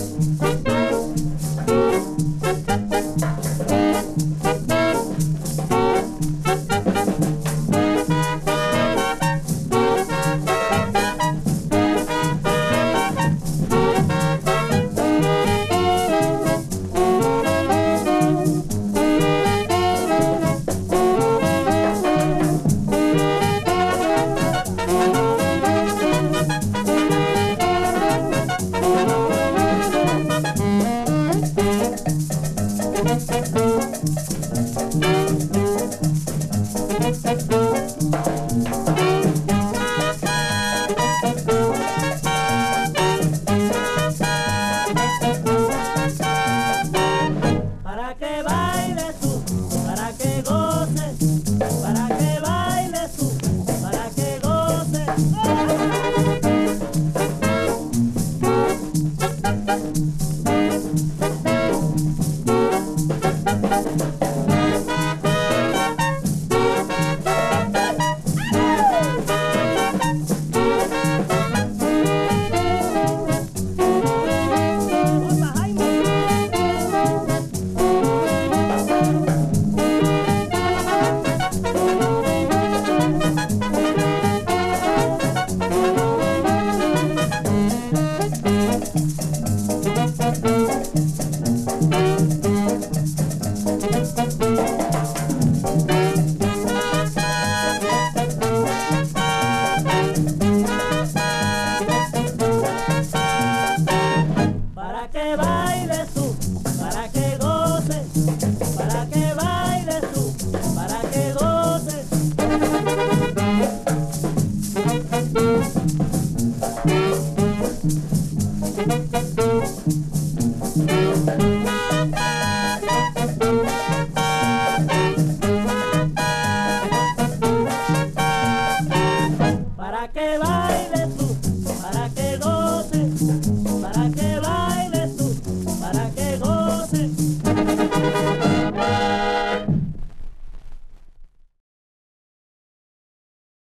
Para que bailes tú, para que goces, para que bailes tú, para que goces. Para que bailes tú, para que goces, para que bailes tú, para que goces.